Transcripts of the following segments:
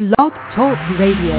Blog Talk Radio.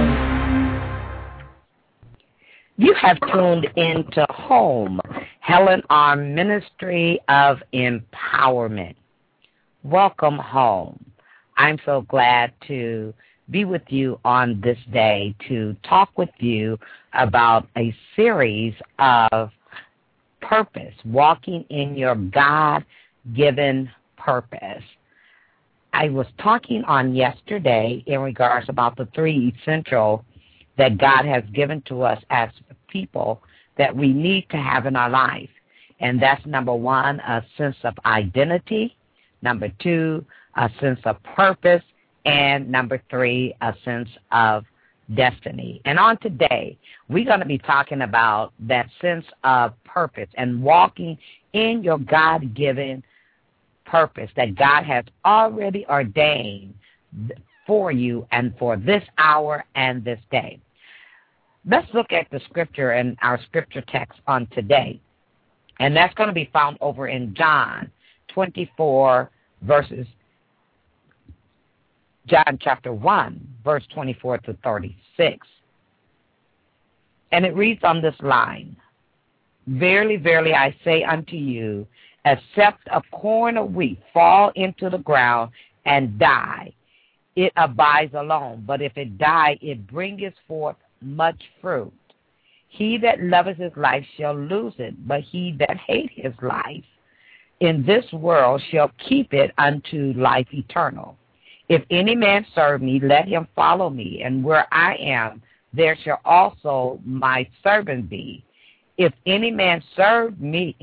You have tuned into Home, Helen R. Ministry of Empowerment. Welcome home. I'm so glad to be with you on this day to talk with you about a series of purpose, walking in your God-given purpose. I was talking on yesterday in regards about the three essential that God has given to us as people that we need to have in our life. And that's number one, a sense of identity. Number two, a sense of purpose. And number three, a sense of destiny. And on today, we're going to be talking about that sense of purpose and walking in your God-given purpose that God has already ordained for you and for this hour and this day. Let's look at the scripture and our scripture text on today. And that's going to be found over in John 24 verses, John chapter 1, verse 24 to 36. And it reads on this line, "Verily, verily, I say unto you, except a corn of wheat fall into the ground and die, it abides alone. But if it die, it bringeth forth much fruit. He that loveth his life shall lose it, but he that hateth his life in this world shall keep it unto life eternal. If any man serve me, let him follow me, and where I am, there shall also my servant be. If any man serve me,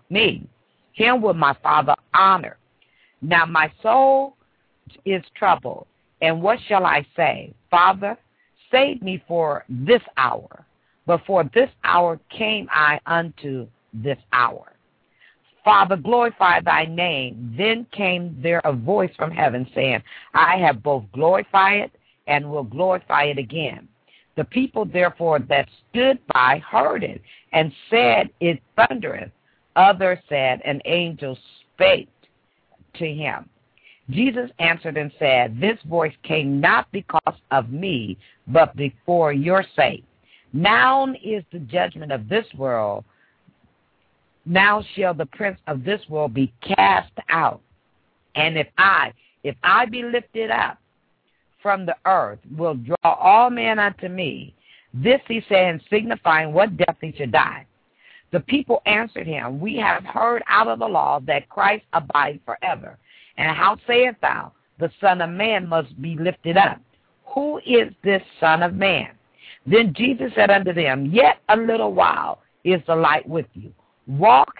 him will my Father honor. Now my soul is troubled, and what shall I say? Father, save me for this hour. But for this hour came I unto this hour. Father, glorify thy name. Then came there a voice from heaven saying, I have both glorified it and will glorify it again. The people therefore that stood by heard it and said, It thundereth. Others said, An angel spake to him. Jesus answered and said, This voice came not because of me, but for your sake. Now is the judgment of this world. Now shall the prince of this world be cast out. And if I be lifted up from the earth, will draw all men unto me. This he said, signifying what death he should die. The people answered him, We have heard out of the law that Christ abides forever. And how sayest thou, the Son of Man must be lifted up? Who is this Son of Man? Then Jesus said unto them, Yet a little while is the light with you. Walk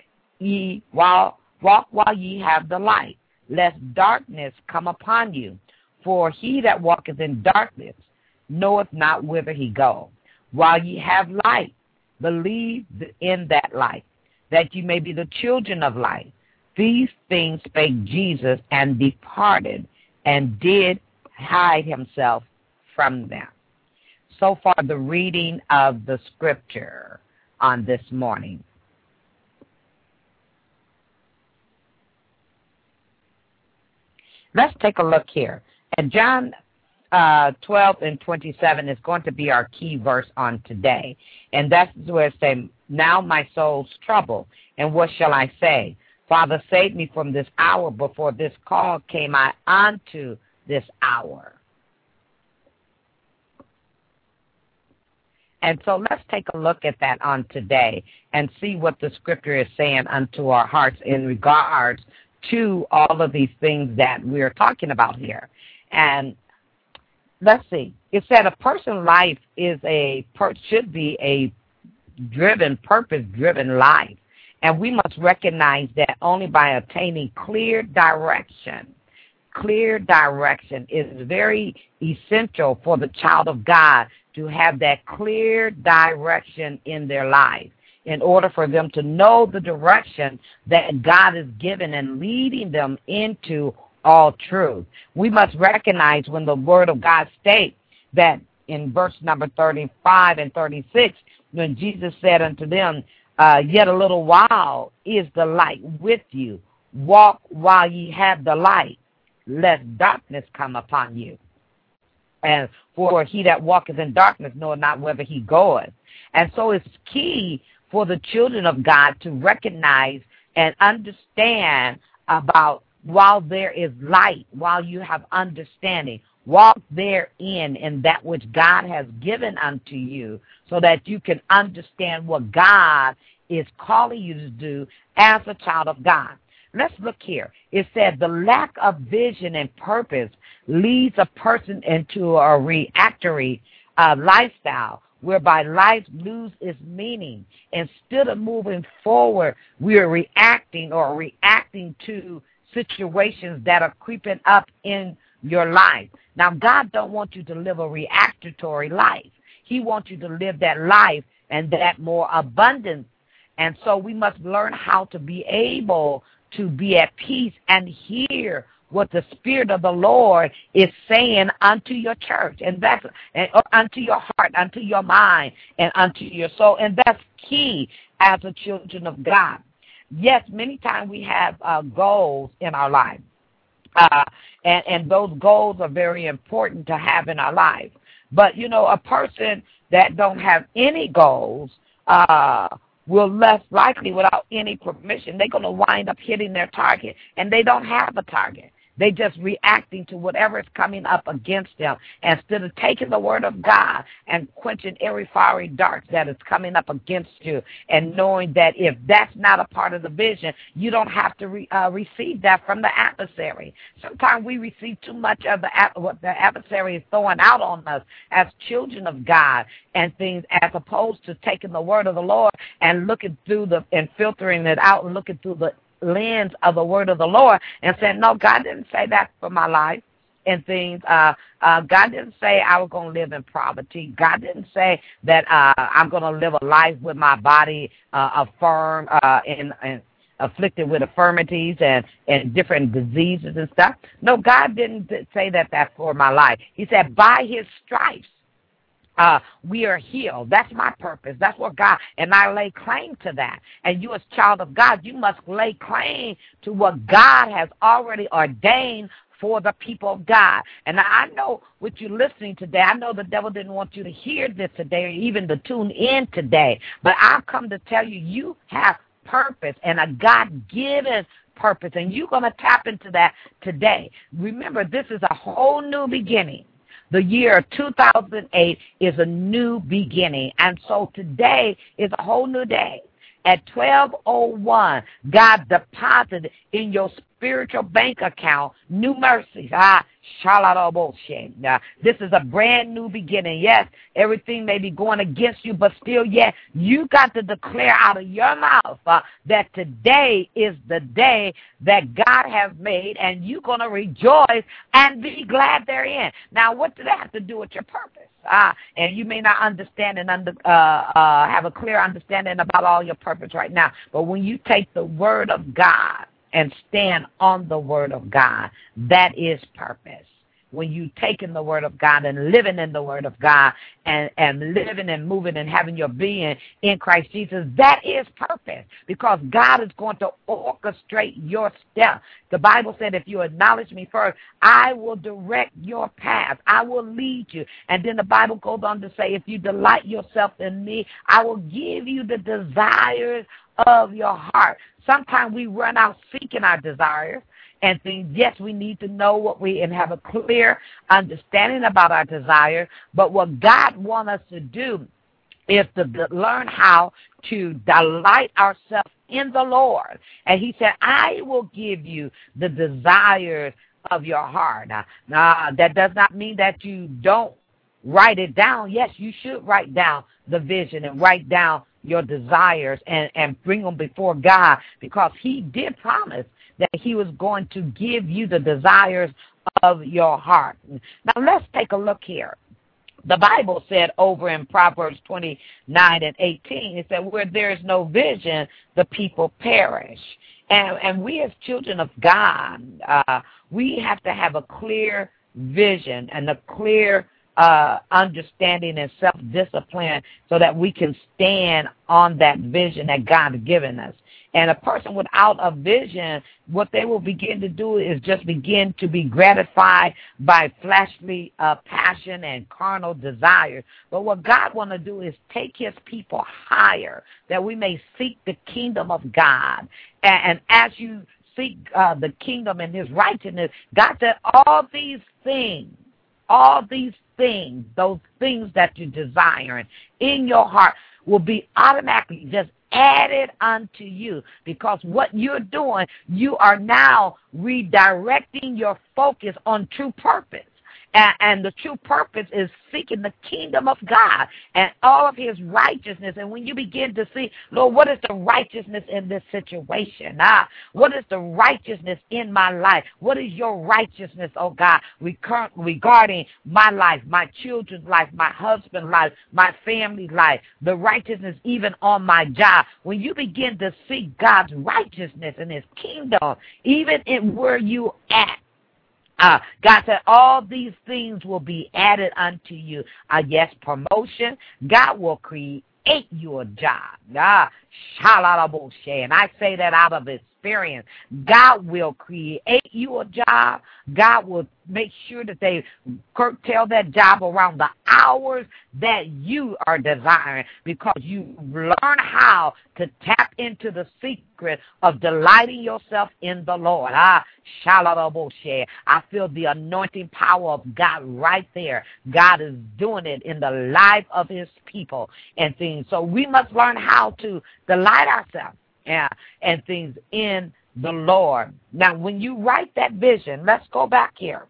while ye have the light, lest darkness come upon you. For he that walketh in darkness knoweth not whither he goeth. While ye have light, believe in that light, that ye may be the children of light. These things spake Jesus, and departed, and did hide himself from them." So far, the reading of the scripture on this morning. Let's take a look here. And John 12 and 27 is going to be our key verse on today. And that's where it says, Now my soul's troubled, and what shall I say? Father, save me from this hour. Before this call came I unto this hour. And so let's take a look at that on today and see what the scripture is saying unto our hearts in regards to all of these things that we're talking about here. And let's see. It said a person's life should be a purpose-driven life. And we must recognize that only by obtaining clear direction is very essential for the child of God to have that clear direction in their life in order for them to know the direction that God is giving and leading them into all truth. We must recognize when the word of God states that in verse number 35 and 36, when Jesus said unto them, Yet a little while is the light with you. Walk while ye have the light, lest darkness come upon you. And for he that walketh in darkness knoweth not whither he goeth. And so it's key for the children of God to recognize and understand about while there is light, while you have understanding, walk therein in that which God has given unto you so that you can understand what God is calling you to do as a child of God. Let's look here. It said the lack of vision and purpose leads a person into a reactory lifestyle whereby life loses its meaning. Instead of moving forward, we are reacting to situations that are creeping up in your life. Now, God don't want you to live a reactory life. He wants you to live that life and that more abundant. And so we must learn how to be able to be at peace and hear what the Spirit of the Lord is saying unto your church, and that's unto your heart, unto your mind, and unto your soul. And that's key as a children of God. Yes, many times we have goals in our life, and those goals are very important to have in our life. But, you know, a person that don't have any goals will less likely, without any permission, they're going to wind up hitting their target, and they don't have a target. They just reacting to whatever is coming up against them instead of taking the word of God and quenching every fiery dart that is coming up against you, and knowing that if that's not a part of the vision, you don't have to receive that from the adversary. Sometimes we receive too much of what the adversary is throwing out on us as children of God and things, as opposed to taking the word of the Lord and looking through and filtering it out and looking through the lens of the word of the Lord and saying, no, God didn't say that for my life and things. God didn't say I was going to live in poverty. God didn't say that I'm going to live a life with my body affirmed and afflicted with infirmities and different diseases and stuff. No, God didn't say that that's for my life. He said, by his stripes, we are healed. That's my purpose. That's what God, and I lay claim to that. And you as child of God, you must lay claim to what God has already ordained for the people of God. And I know what you're listening today, I know the devil didn't want you to hear this today or even to tune in today. But I've come to tell you, you have purpose and a God-given purpose. And you're going to tap into that today. Remember, this is a whole new beginning. The year 2008 is a new beginning. And so today is a whole new day. At 12:01, God deposited in your spiritual bank account new mercies. This is a brand new beginning. Yes, everything may be going against you, but still, yet you got to declare out of your mouth that today is the day that God has made, and you're going to rejoice and be glad therein. Now, what does that have to do with your purpose? And you may not understand and have a clear understanding about all your purpose right now, but when you take the word of God and stand on the word of God, that is purpose. When you taking the word of God and living in the word of God and living and moving and having your being in Christ Jesus, that is purpose, because God is going to orchestrate your steps. The Bible said, if you acknowledge me first, I will direct your path. I will lead you. And then the Bible goes on to say, if you delight yourself in me, I will give you the desires of your heart. Sometimes we run out seeking our desires and things. Yes, we need to know what and have a clear understanding about our desires. But what God wants us to do is to learn how to delight ourselves in the Lord. And he said, I will give you the desires of your heart. Now, that does not mean that you don't write it down. Yes, you should write down the vision and write down your desires and bring them before God, because he did promise that he was going to give you the desires of your heart. Now, let's take a look here. The Bible said over in Proverbs 29:18, it said, where there is no vision, the people perish. And we as children of God, we have to have a clear vision and a clear understanding and self-discipline so that we can stand on that vision that God has given us. And a person without a vision, what they will begin to do is just begin to be gratified by fleshly passion and carnal desires. But what God wants to do is take his people higher, that we may seek the kingdom of God. And as you seek the kingdom and his righteousness, God said all these things, those things that you desire in your heart will be automatically just added unto you, because what you're doing, you are now redirecting your focus on true purpose. And the true purpose is seeking the kingdom of God and all of his righteousness. And when you begin to see, Lord, what is the righteousness in this situation? What is the righteousness in my life? What is your righteousness, oh God, regarding my life, my children's life, my husband's life, my family's life, the righteousness even on my job? When you begin to seek God's righteousness and his kingdom, even in where you at, God said all these things will be added unto you. Yes, promotion. God will create you a job. And I say that out of experience. God will create you a job. God will make sure that they curtail that job around the hours that you are desiring, because you learn how to tap into the secret of delighting yourself in the Lord. I feel the anointing power of God right there. God is doing it in the life of his people and things. So we must learn how to delight ourselves and things in the Lord. Now, when you write that vision, let's go back here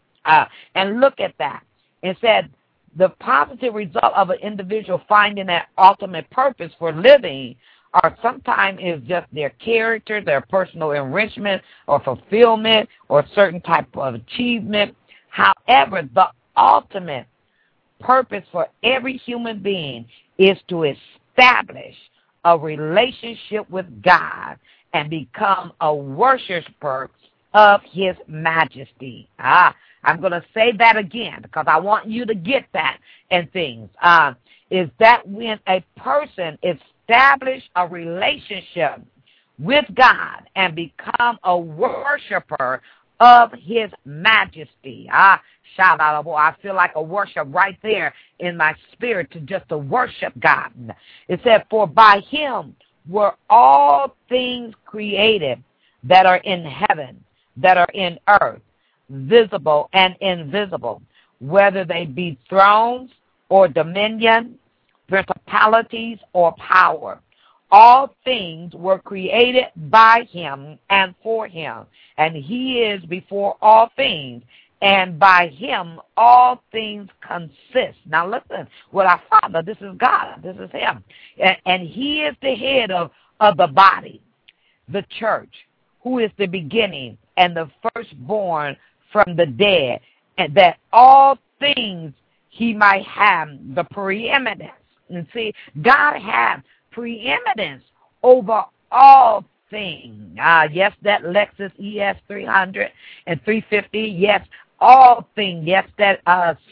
and look at that. It said the positive result of an individual finding that ultimate purpose for living or sometimes is just their character, their personal enrichment or fulfillment or certain type of achievement. However, the ultimate purpose for every human being is to establish a relationship with God and become a worshiper of his majesty. I'm going to say that again because I want you to get that and things. Is that when a person establish a relationship with God and become a worshiper of his majesty. Shout out, boy. I feel like a worship right there in my spirit to worship God. It said, for by him were all things created that are in heaven, that are in earth, visible and invisible, whether they be thrones or dominion, principalities or power. All things were created by him and for him, and he is before all things, and by him all things consist. Now listen, with our Father, this is God, this is him, and he is the head of the body, the church, who is the beginning and the firstborn from the dead, and that all things he might have the preeminence. And see, God has preeminence over all things. Yes, that Lexus ES 300 and 350. Yes, all things. Yes, that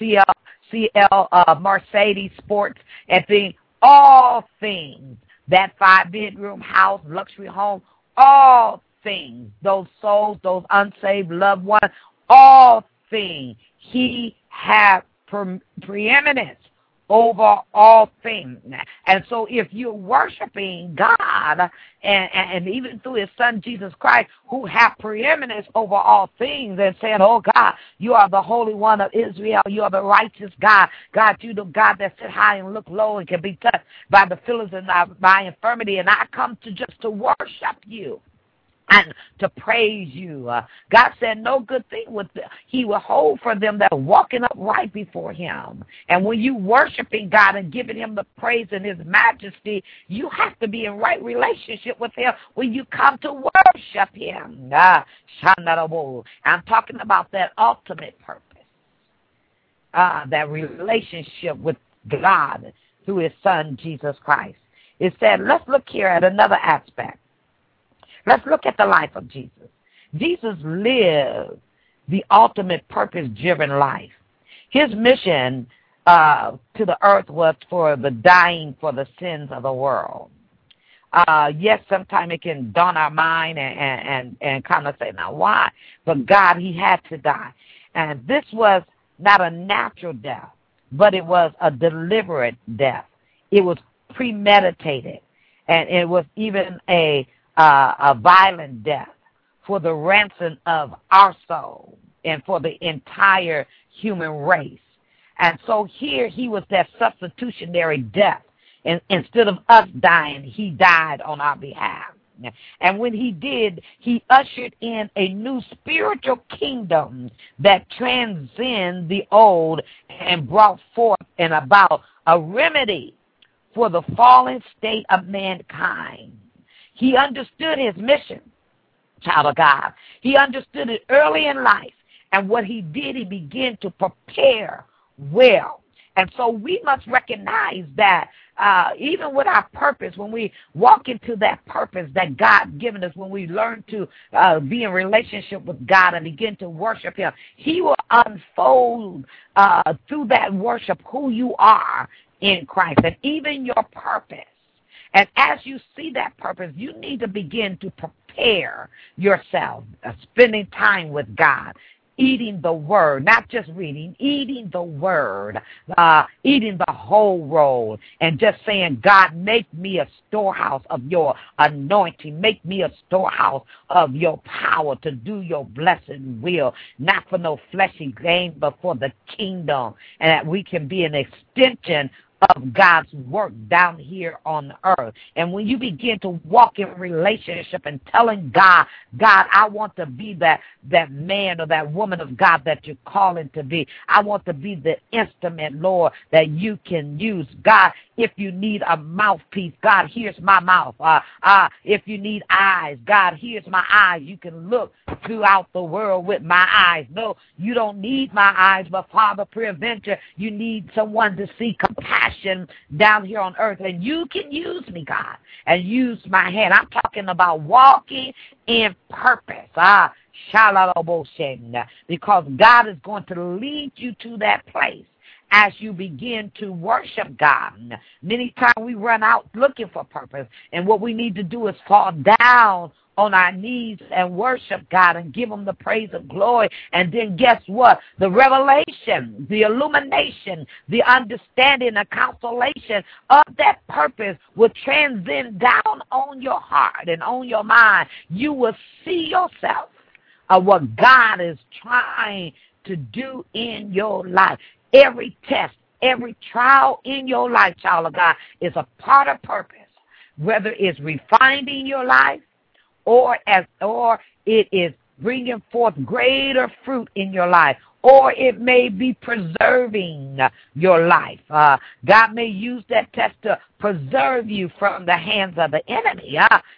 CL Mercedes Sports and things. All things. That 5-bedroom house, luxury home. All things. Those souls, those unsaved loved ones. All things. He has preeminence over all things. And so if you're worshiping God and even through his son Jesus Christ, who have preeminence over all things, and saying, oh God, you are the Holy One of Israel, you are the righteous God. God, you the God that sit high and look low and can be touched by the feelings of my infirmity, and I come to worship you and to praise you. God said no good thing he will hold for them that are walking upright before him. And when you worshiping God and giving him the praise and his majesty, you have to be in right relationship with him when you come to worship him. I'm talking about that ultimate purpose, that relationship with God through his son Jesus Christ. It said, let's look here at another aspect. Let's look at the life of Jesus. Jesus lived the ultimate purpose-driven life. His mission to the earth was for the dying for the sins of the world. Yes, sometimes it can dawn our mind and kind of say, now why? But God, he had to die. And this was not a natural death, but it was a deliberate death. It was premeditated, and it was even a violent death for the ransom of our soul and for the entire human race. And so here he was that substitutionary death. And instead of us dying, he died on our behalf. And when he did, he ushered in a new spiritual kingdom that transcends the old and brought forth and about a remedy for the fallen state of mankind. He understood his mission, child of God. He understood it early in life. And what he did, he began to prepare well. And so we must recognize that even with our purpose, when we walk into that purpose that God's given us, when we learn to be in relationship with God and begin to worship him, he will unfold through that worship who you are in Christ and even your purpose. And as you see that purpose, you need to begin to prepare yourself, spending time with God, eating the word, not just reading, eating the word, eating the whole roll, and just saying, God, make me a storehouse of your anointing. Make me a storehouse of your power to do your blessed will, not for no fleshy gain, but for the kingdom, and that we can be an extension of God's work down here on earth. And when you begin to walk in relationship and telling God, God, I want to be that man or that woman of God that you're calling to be. I want to be the instrument, Lord, that you can use. God, if you need a mouthpiece, God, here's my mouth. If you need eyes, God, here's my eyes. You can look throughout the world with my eyes. No, you don't need my eyes, but Father, peradventure, you need someone to see compassion down here on earth. And you can use me, God, and use my hand. I'm talking about walking in purpose. Because God is going to lead you to that place as you begin to worship God. Many times we run out looking for purpose, and what we need to do is fall down on our knees and worship God and give him the praise and glory. And then guess what? The revelation, the illumination, the understanding, the consolation of that purpose will transcend down on your heart and on your mind. You will see yourself of what God is trying to do in your life. Every test, every trial in your life, child of God, is a part of purpose, whether it's refining your life, or it is bringing forth greater fruit in your life, or it may be preserving your life. God may use that test to preserve you from the hands of the enemy,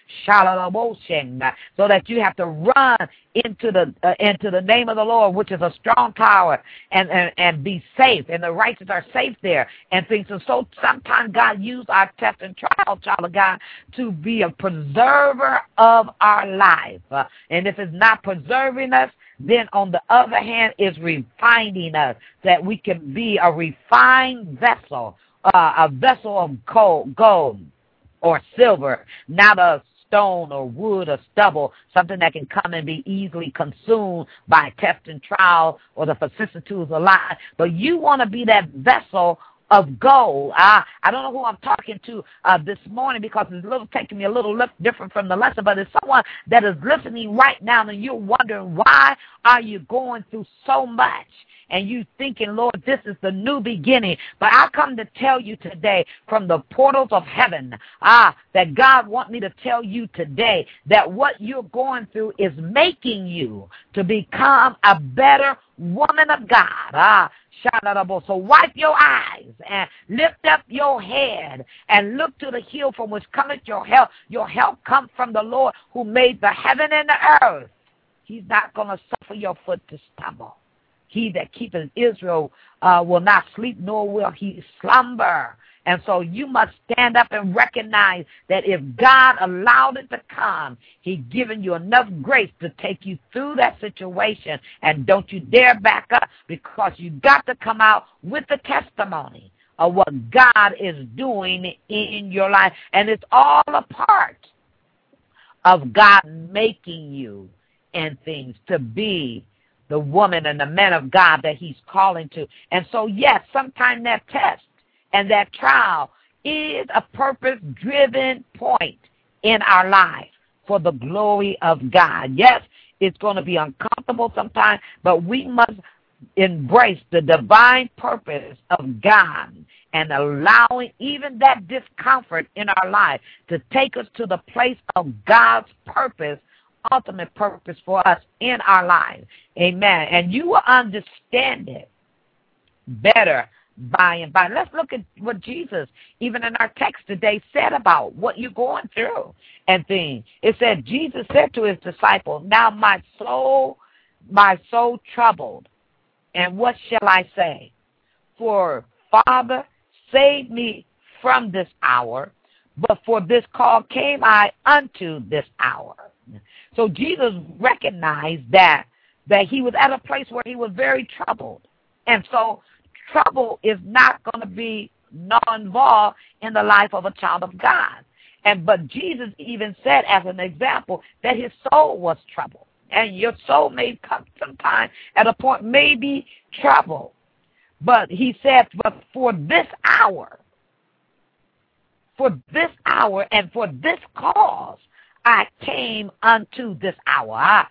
so that you have to run into the name of the Lord, which is a strong tower, and be safe, and the righteous are safe there, and things. And so sometimes God uses our test and trial, child of God, to be a preserver of our life. And if it's not preserving us, then on the other hand, is refining us, that we can be a refined vessel, a vessel of gold or silver, not a stone or wood or stubble, something that can come and be easily consumed by test and trial or the vicissitudes of life. But you want to be that vessel of gold. I don't know who I'm talking to this morning, because it's taking me a little different from the lesson, but it's someone that is listening right now, and you're wondering, why are you going through so much? And you thinking, Lord, this is the new beginning. But I come to tell you today from the portals of heaven, that God wants me to tell you today that what you're going through is making you to become a better woman of God. So wipe your eyes and lift up your head and look to the hill from which cometh your help. Your help comes from the Lord who made the heaven and the earth. He's not going to suffer your foot to stumble. He that keepeth Israel will not sleep, nor will he slumber. And so you must stand up and recognize that if God allowed it to come, he's given you enough grace to take you through that situation. And don't you dare back up, because you got to come out with the testimony of what God is doing in your life. And it's all a part of God making you and things to be the woman and the man of God that he's calling to. And so, yes, sometimes that test and that trial is a purpose-driven point in our life for the glory of God. Yes, it's going to be uncomfortable sometimes, but we must embrace the divine purpose of God and allowing even that discomfort in our life to take us to the place of God's purpose, ultimate purpose for us in our lives. Amen. And you will understand it better by and by. Let's look at what Jesus, even in our text today, said about what you're going through and things. It said, Jesus said to his disciples, now my soul troubled, and what shall I say? For Father, save me from this hour, but for this call came I unto this hour. So Jesus recognized that he was at a place where he was very troubled. And so trouble is not going to be non-involved in the life of a child of God. But Jesus even said as an example that his soul was troubled. And your soul may come sometime at a point, may be troubled. But he said, but for this hour and for this cause, I came unto this hour.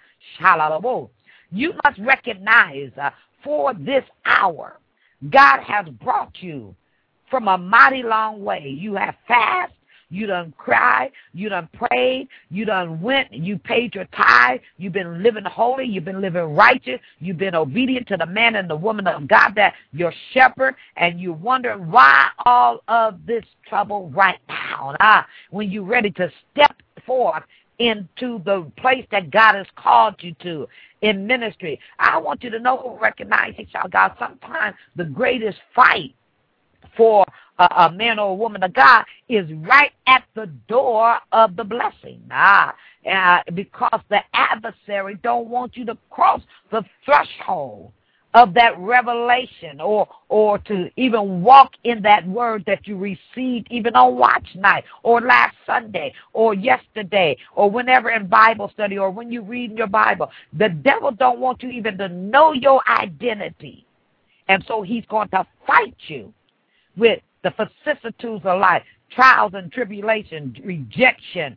You must recognize for this hour, God has brought you from a mighty long way. You have fasted, you done cried, you done prayed, you done went, you paid your tithe, you've been living holy, you've been living righteous, you've been obedient to the man and the woman of God that your shepherd, and you wonder why all of this trouble right now, when you're ready to step forth into the place that God has called you to in ministry. I want you to know, recognize, child God, sometimes the greatest fight for a man or a woman of God is right at the door of the blessing. Because the adversary don't want you to cross the threshold of that revelation or to even walk in that word that you received even on watch night or last Sunday or yesterday or whenever in Bible study or when you read your Bible. The devil don't want you even to know your identity. And so he's going to fight you with the vicissitudes of life, trials and tribulations, rejection,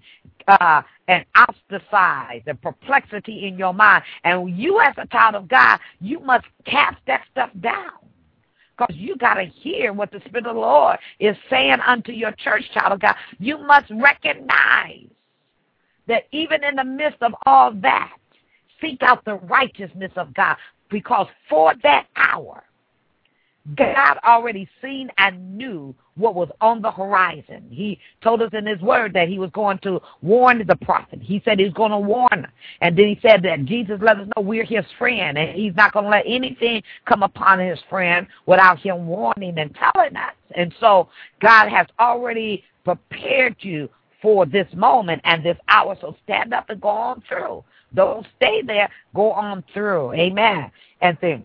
and ostracized, and perplexity in your mind. And you as a child of God, you must cast that stuff down. Because you got to hear what the Spirit of the Lord is saying unto your church, child of God. You must recognize that even in the midst of all that, seek out the righteousness of God. Because for that hour, God already seen and knew what was on the horizon. He told us in his word that he was going to warn the prophet. He said he's going to warn. And then he said that Jesus let us know we're his friend, and he's not going to let anything come upon his friend without him warning and telling us. And so God has already prepared you for this moment and this hour. So stand up and go on through. Don't stay there. Go on through. Amen. And then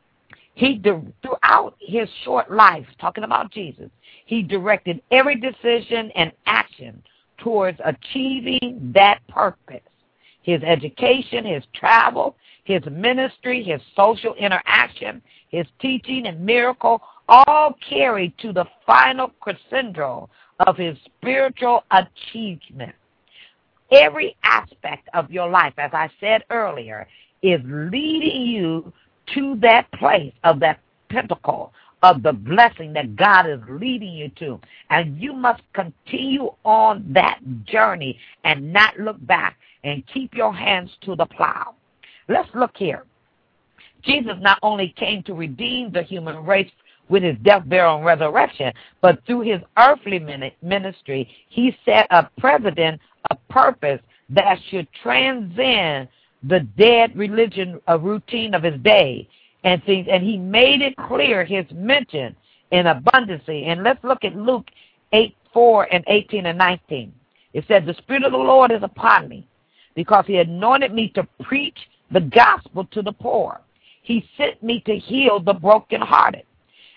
throughout his short life, talking about Jesus, he directed every decision and action towards achieving that purpose. His education, his travel, his ministry, his social interaction, his teaching and miracle, all carried to the final crescendo of his spiritual achievement. Every aspect of your life, as I said earlier, is leading you to that place of that pinnacle of the blessing that God is leading you to. And you must continue on that journey and not look back and keep your hands to the plow. Let's look here. Jesus not only came to redeem the human race with his death, burial, and resurrection, but through his earthly ministry, he set a precedent, a purpose that should transcend the dead religion routine of his day and things, and he made it clear his mention in abundancy. And let's look at Luke 8:4 and 18 and 19. It said, the Spirit of the Lord is upon me, because he anointed me to preach the gospel to the poor. He sent me to heal the brokenhearted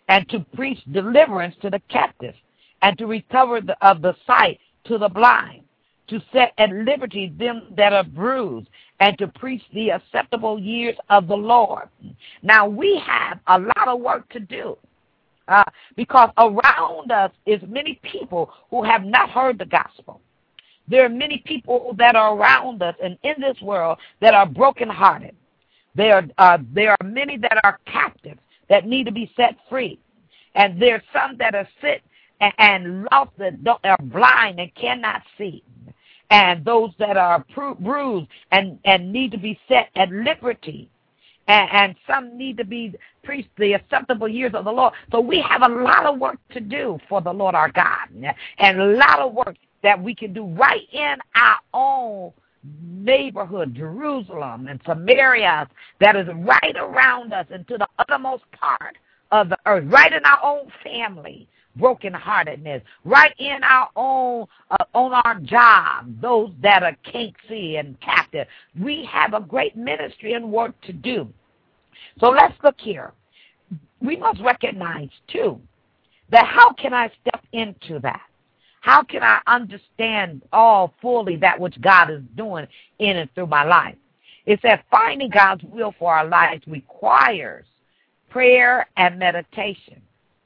and to preach deliverance to the captives, and to recover of the sight to the blind, to set at liberty them that are bruised, and to preach the acceptable years of the Lord. Now, we have a lot of work to do because around us is many people who have not heard the gospel. There are many people that are around us and in this world that are brokenhearted. There are many that are captive that need to be set free. And there are some that are sick and lost, that are blind and cannot see. And those that are bruised and need to be set at liberty. And some need to be preached the acceptable years of the Lord. So we have a lot of work to do for the Lord our God. And a lot of work that we can do right in our own neighborhood, Jerusalem and Samaria, that is right around us and to the uttermost part of the earth, right in our own family, brokenheartedness, right in our own, on our job, those that are can't see and captive. We have a great ministry and work to do. So let's look here. We must recognize, too, that how can I step into that? How can I understand all fully that which God is doing in and through my life? It says finding God's will for our lives requires prayer and meditation.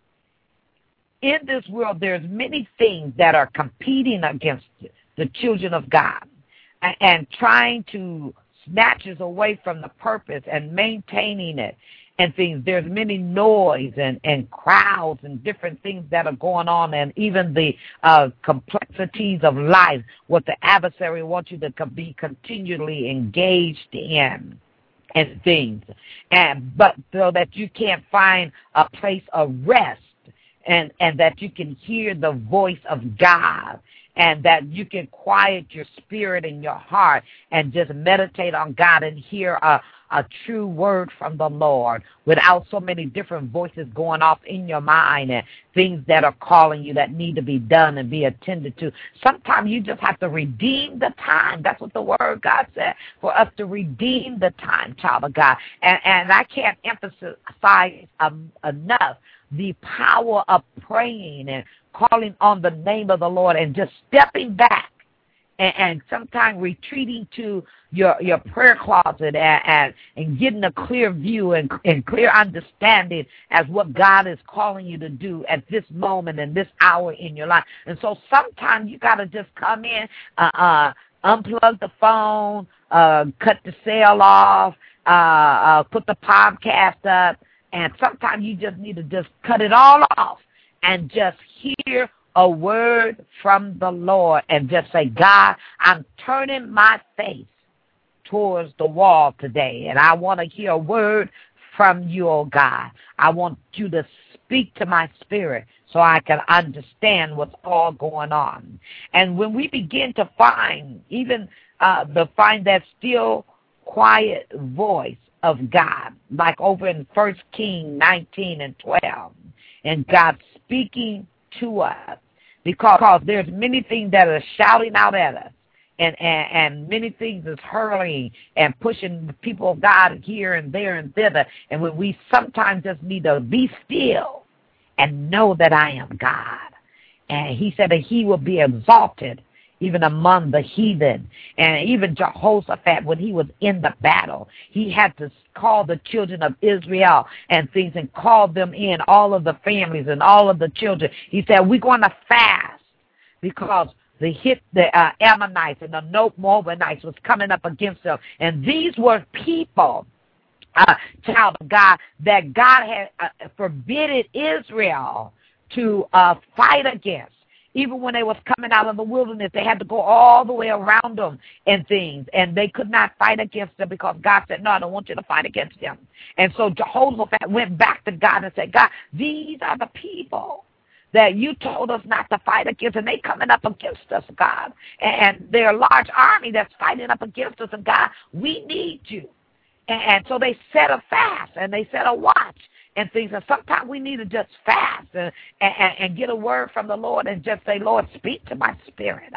In this world, there's many things that are competing against the children of God and trying to snatch us away from the purpose and maintaining it and things. There's many noise and crowds and different things that are going on, and even the complexities of life, what the adversary wants you to be continually engaged in and things. But so that you can't find a place of rest and that you can hear the voice of God, and that you can quiet your spirit and your heart and just meditate on God and hear a true word from the Lord without so many different voices going off in your mind and things that are calling you that need to be done and be attended to. Sometimes you just have to redeem the time. That's what the word God said, for us to redeem the time, child of God. And I can't emphasize enough the power of praying and calling on the name of the Lord and just stepping back and sometimes retreating to your prayer closet and getting a clear view and clear understanding as what God is calling you to do at this moment and this hour in your life. And so sometimes you got to just come in, unplug the phone, cut the cell off, put the podcast up, and sometimes you just need to just cut it all off and just hear a word from the Lord and just say, God, I'm turning my face towards the wall today, and I want to hear a word from you, oh God. I want you to speak to my spirit so I can understand what's all going on. And when we begin to find, even find that still, quiet voice of God, like over in 1 Kings 19 and 12, and God speaking to us, because there's many things that are shouting out at us, and many things is hurling and pushing the people of God here and there and thither, and when we sometimes just need to be still and know that I am God. And he said that he will be exalted even among the heathen. And even Jehoshaphat, when he was in the battle, he had to call the children of Israel and things and call them in, all of the families and all of the children. He said, we're going to fast because the Ammonites and the Moabites was coming up against them. And these were people, child of God, that God had forbidden Israel to fight against. Even when they was coming out of the wilderness, they had to go all the way around them and things, and they could not fight against them because God said, no, I don't want you to fight against them. And so Jehoshaphat went back to God and said, God, these are the people that you told us not to fight against, and they coming up against us, God. And they're a large army that's fighting up against us, and God, we need you. And so they set a fast, and they set a watch. and things. And sometimes we need to just fast and get a word from the Lord and just say, Lord, speak to my spirit.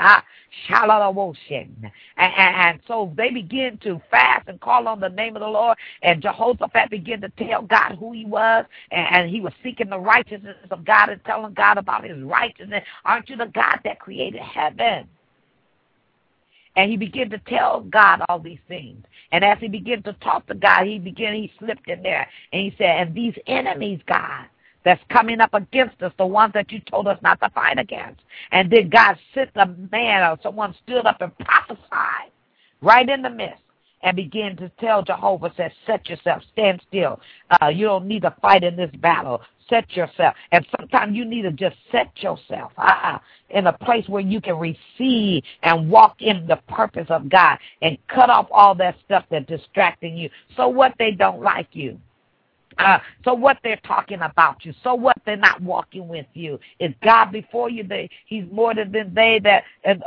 And so they begin to fast and call on the name of the Lord. And Jehoshaphat began to tell God who he was. And he was seeking the righteousness of God and telling God about his righteousness. Aren't you the God that created heaven? And he began to tell God all these things. And as he began to talk to God, he slipped in there. And he said, and these enemies, God, that's coming up against us, the ones that you told us not to fight against. And then God sent a man or someone stood up and prophesied right in the midst and began to tell Jehovah, said, set yourself, stand still. You don't need to fight in this battle. Set yourself. And sometimes you need to just set yourself in a place where you can receive and walk in the purpose of God and cut off all that stuff that's distracting you. So what, they don't like you. So what, they're talking about you. So what, they're not walking with you. Is God before you? He's more than they that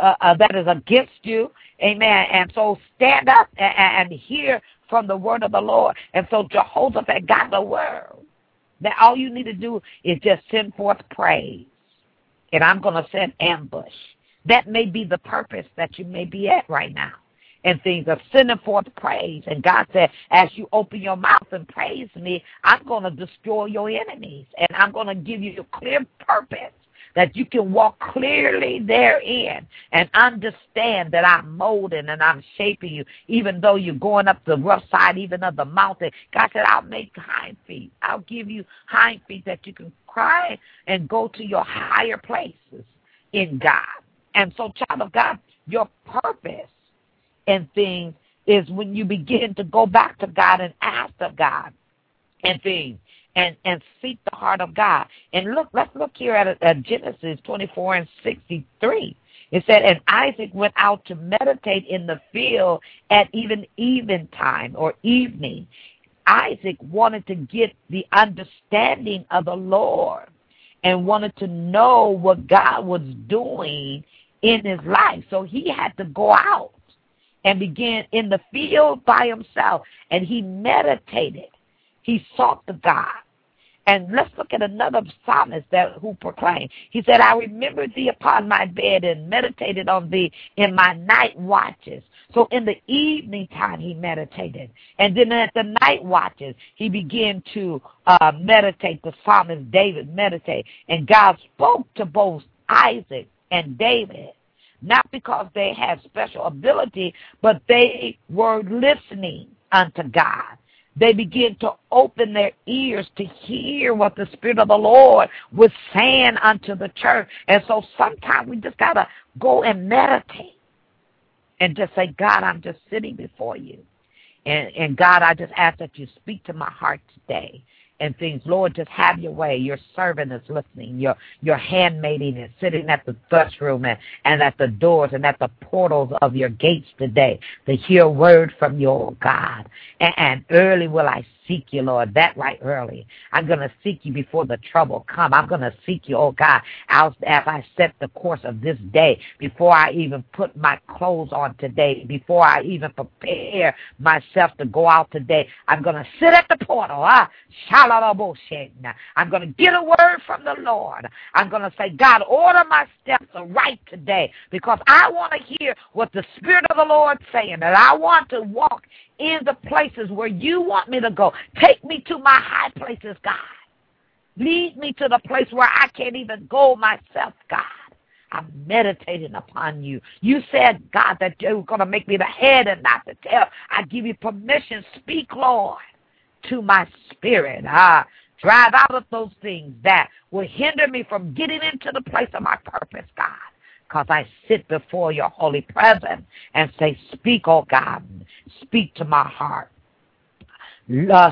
is against you. Amen. And so stand up and hear from the word of the Lord. And so Jehoshaphat got the word. That all you need to do is just send forth praise. And I'm going to send ambush. That may be the purpose that you may be at right now. And things of sending forth praise. And God said, as you open your mouth and praise me, I'm going to destroy your enemies. And I'm going to give you a clear purpose that you can walk clearly therein and understand that I'm molding and I'm shaping you, even though you're going up the rough side even of the mountain. God said, I'll make hind feet. I'll give you hind feet that you can cry and go to your higher places in God. And so, child of God, your purpose and things is when you begin to go back to God and ask of God and things. And seek the heart of God. And let's look here at Genesis 24 and 63. It said, and Isaac went out to meditate in the field at eventime or evening. Isaac wanted to get the understanding of the Lord and wanted to know what God was doing in his life. So he had to go out and begin in the field by himself. And he meditated. He sought the God. And let's look at another psalmist who proclaimed. He said, I remembered thee upon my bed and meditated on thee in my night watches. So in the evening time, he meditated. And then at the night watches, he began to meditate. The psalmist David meditate. And God spoke to both Isaac and David, not because they had special ability, but they were listening unto God. They began to open their ears to hear what the Spirit of the Lord was saying unto the church. And so sometimes we just got to go and meditate and just say, God, I'm just sitting before you. And God, I just ask that you speak to my heart today. And things, Lord, just have your way. Your servant is listening. Your handmaiden is sitting at the thrust room and at the doors and at the portals of your gates today to hear a word from your God. And early will I seek you, Lord, that right early. I'm going to seek you before the trouble come. I'm going to seek you, oh God, as I set the course of this day, before I even put my clothes on today, before I even prepare myself to go out today. I'm going to sit at the portal. I'm going to get a word from the Lord. I'm going to say, God, order my steps right today, because I want to hear what the Spirit of the Lord is saying, and I want to walk in the places where you want me to go. Take me to my high places, God. Lead me to the place where I can't even go myself, God. I'm meditating upon you. You said, God, that you're going to make me the head and not the tail. I give you permission. Speak, Lord, to my spirit. Drive out of those things that will hinder me from getting into the place of my purpose, God. Because I sit before your holy presence and say, speak, oh God, speak to my heart. Let's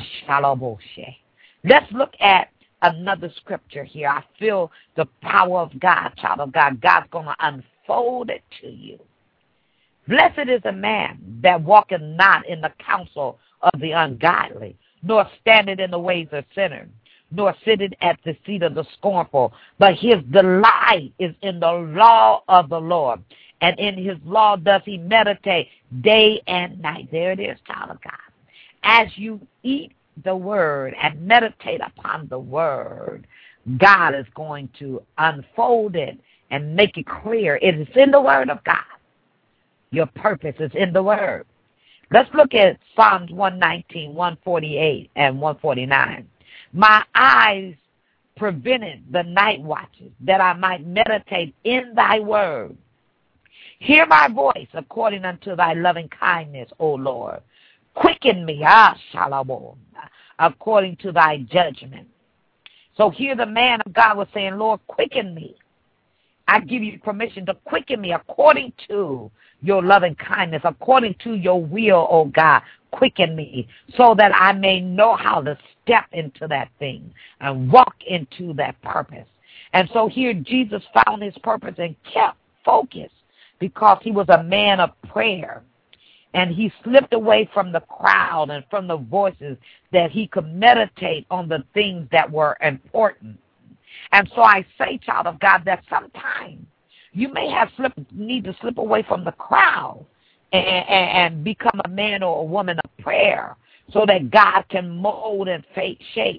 look at another scripture here. I feel the power of God, child of God. God's going to unfold it to you. Blessed is a man that walketh not in the counsel of the ungodly, nor standeth in the ways of sinners, nor sitteth at the seat of the scornful, but his delight is in the law of the Lord, and in his law does he meditate day and night. There it is, child of God. As you eat the word and meditate upon the word, God is going to unfold it and make it clear. It is in the word of God. Your purpose is in the word. Let's look at Psalms 119, 148, and 149. My eyes prevented the night watches, that I might meditate in thy word. Hear my voice according unto thy loving kindness, O Lord. Quicken me, Shalom, according to thy judgment. So here the man of God was saying, Lord, quicken me. I give you permission to quicken me according to your loving kindness, according to your will, oh God. Quicken me so that I may know how to step into that thing and walk into that purpose. And so here Jesus found his purpose and kept focused because he was a man of prayer. And he slipped away from the crowd and from the voices that he could meditate on the things that were important. And so I say, child of God, that sometimes you may need to slip away from the crowd and become a man or a woman of prayer so that God can mold and shape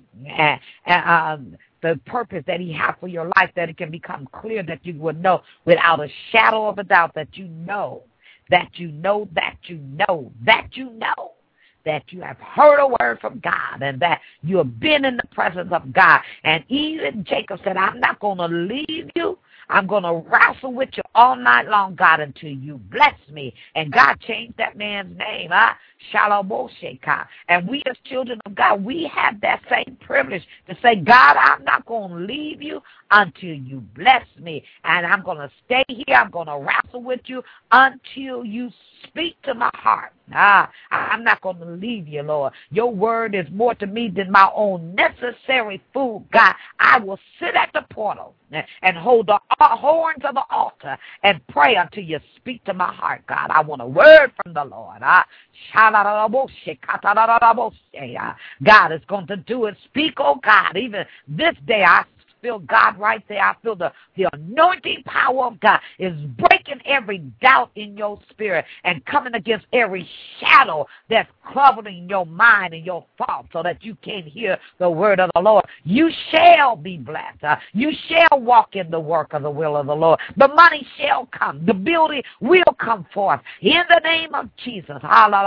the purpose that he has for your life, that it can become clear, that you would know without a shadow of a doubt that you know, that you know, that you know, that you know, that you have heard a word from God and that you have been in the presence of God. And even Jacob said, I'm not going to leave you. I'm going to wrestle with you all night long, God, until you bless me. And God changed that man's name, Shalomosheka. And we as children of God, we have that same privilege to say, God, I'm not going to leave you until you bless me. And I'm going to stay here. I'm going to wrestle with you until you speak to my heart. I'm not going to leave you, Lord. Your word is more to me than my own necessary food, God. I will sit at the portal and hold the horns of the altar and pray until you speak to my heart, God. I want a word from the Lord. God is going to do it. Speak, oh God. Even this day, I feel God right there. I feel the anointing power of God is breaking every doubt in your spirit and coming against every shadow that's covering your mind and your thoughts so that you can't hear the word of the Lord. You shall be blessed. You shall walk in the work of the will of the Lord. The money shall come. The building will come forth in the name of Jesus.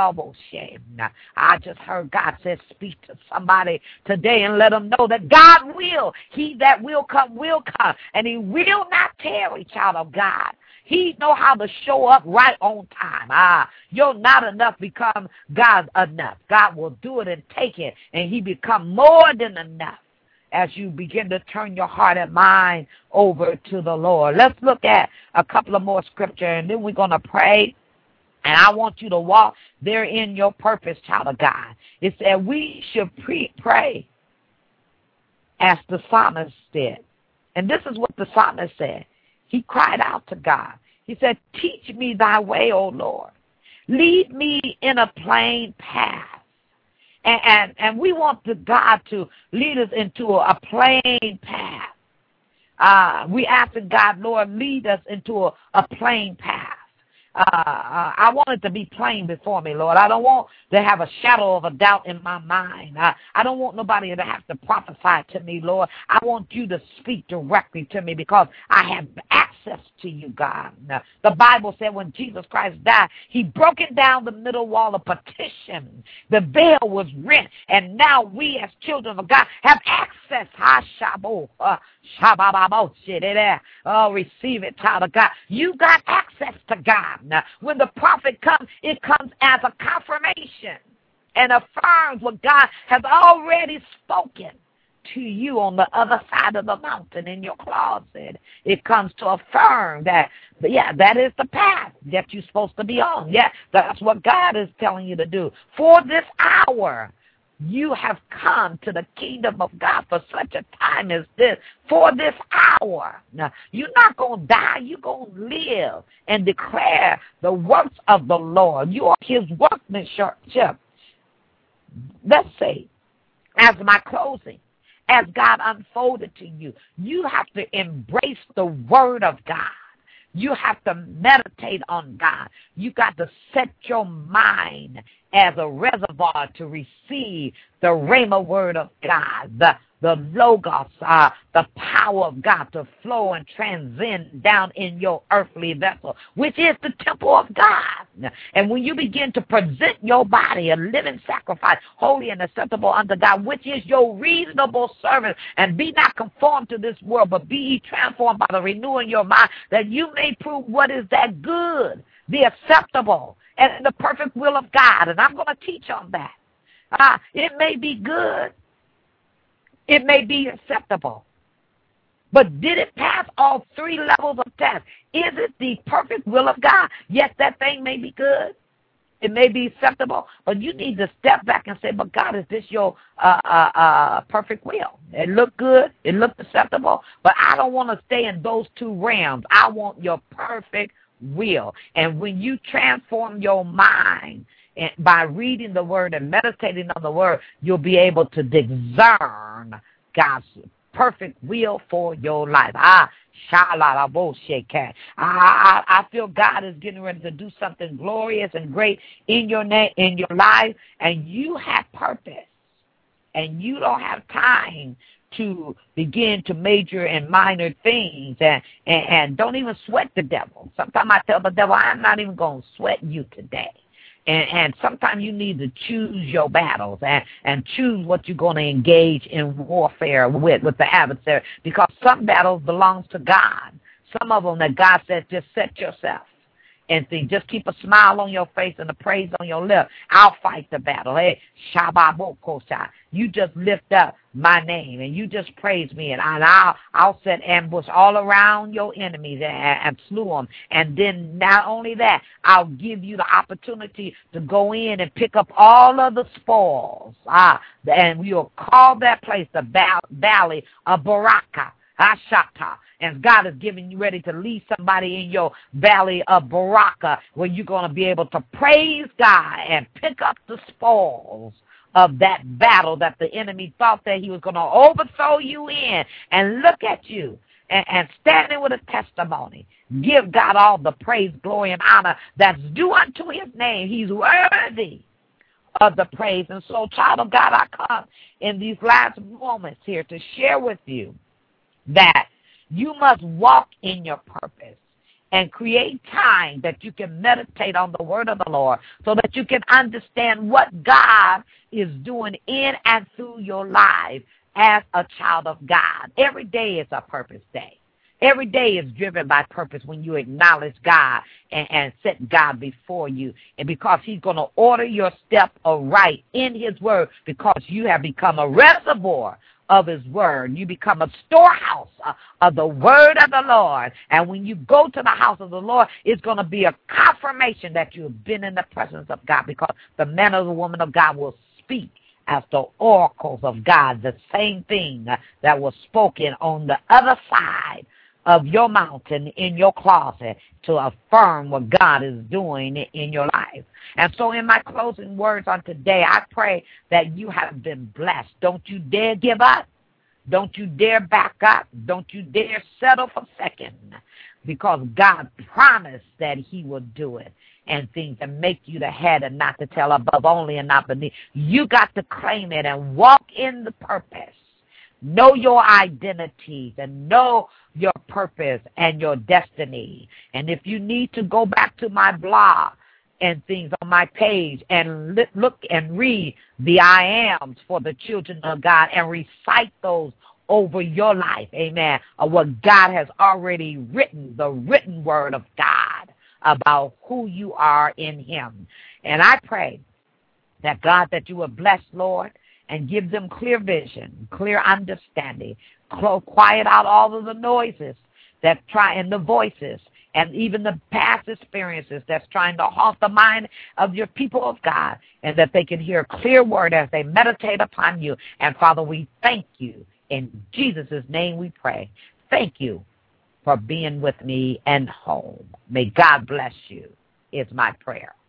I just heard God say, speak to somebody today and let them know that God will. He that will come, and he will not tarry, child of God. He know how to show up right on time. You're not enough become God's enough. God will do it and take it, and he become more than enough as you begin to turn your heart and mind over to the Lord. Let's look at a couple of more scripture, and then we're going to pray. And I want you to walk there in your purpose, child of God. It said we should pray as the psalmist did. And this is what the psalmist said. He cried out to God. He said, teach me thy way, O Lord. Lead me in a plain path. And we want God to lead us into a plain path. We ask God, Lord, lead us into a plain path. I want it to be plain before me, Lord. I don't want to have a shadow of a doubt in my mind. I don't want nobody to have to prophesy to me, Lord. I want you to speak directly to me because I have access to you, God. The Bible said when Jesus Christ died, he broke it down the middle wall of partition. The veil was rent, and now we as children of God have access. Oh, receive it, child of God. You got access to God. Now, when the prophet comes, it comes as a confirmation and affirms what God has already spoken to you on the other side of the mountain in your closet. It comes to affirm that, yeah, that is the path that you're supposed to be on. Yeah, that's what God is telling you to do. For this hour, you have come to the kingdom of God for such a time as this, for this hour. Now, you're not going to die. You're going to live and declare the works of the Lord. You are his workmanship. Let's say, as my closing, as God unfolded to you, you have to embrace the word of God. You have to meditate on God. You got to set your mind as a reservoir to receive the Rhema word of God, the Logos, the power of God to flow and transcend down in your earthly vessel, which is the temple of God. And when you begin to present your body a living sacrifice, holy and acceptable unto God, which is your reasonable service, and be not conformed to this world, but be ye transformed by the renewing your mind, that you may prove what is that good, the acceptable, and the perfect will of God. And I'm going to teach on that. It may be good. It may be acceptable. But did it pass all three levels of test? Is it the perfect will of God? Yes, that thing may be good. It may be acceptable. But you need to step back and say, but God, is this your perfect will? It looked good. It looked acceptable. But I don't want to stay in those two realms. I want your perfect will. And when you transform your mind, and by reading the word and meditating on the word, you'll be able to discern God's perfect will for your life. I feel God is getting ready to do something glorious and great in your life, and you have purpose, and you don't have time to begin to major in minor things, and don't even sweat the devil. Sometimes I tell the devil, I'm not even going to sweat you today. And sometimes you need to choose your battles and choose what you're going to engage in warfare with the adversary, because some battles belongs to God. Some of them that God said, just set yourself and think, just keep a smile on your face and a praise on your lips. I'll fight the battle. Hey, Shabbat, you just lift up my name and you just praise me, and I'll set ambush all around your enemies and slew them. And then not only that, I'll give you the opportunity to go in and pick up all of the spoils. And we'll call that place the Valley of Baraka. Ashata. And God is giving you ready to lead somebody in your valley of Baraka, where you're going to be able to praise God and pick up the spoils of that battle that the enemy thought that he was going to overthrow you in. And look at you and standing with a testimony. Give God all the praise, glory, and honor that's due unto his name. He's worthy of the praise. And so, child of God, I come in these last moments here to share with you that you must walk in your purpose and create time that you can meditate on the word of the Lord, so that you can understand what God is doing in and through your life as a child of God. Every day is a purpose day. Every day is driven by purpose when you acknowledge God and set God before you. And because he's going to order your step aright in his word, because you have become a reservoir of his word. You become a storehouse of the word of the Lord. And when you go to the house of the Lord, it's going to be a confirmation that you have been in the presence of God, because the man or the woman of God will speak as the oracles of God, the same thing that was spoken on the other side of your mountain in your closet to affirm what God is doing in your life. And so in my closing words on today, I pray that you have been blessed. Don't you dare give up. Don't you dare back up. Don't you dare settle for second, because God promised that he would do it, and things that make you the head and not the tail, above only and not beneath. You got to claim it and walk in the purpose. Know your identities and know your purpose and your destiny. And if you need to go back to my blog and things on my page and look and read the I ams for the children of God and recite those over your life, amen, of what God has already written, the written word of God about who you are in him. And I pray that God, that you will bless, Lord, and give them clear vision, clear understanding, quiet out all of the noises that try, and the voices, and even the past experiences that's trying to haunt the mind of your people of God, and that they can hear a clear word as they meditate upon you. And Father, we thank you. In Jesus' name we pray. Thank you for being with me and home. May God bless you, is my prayer.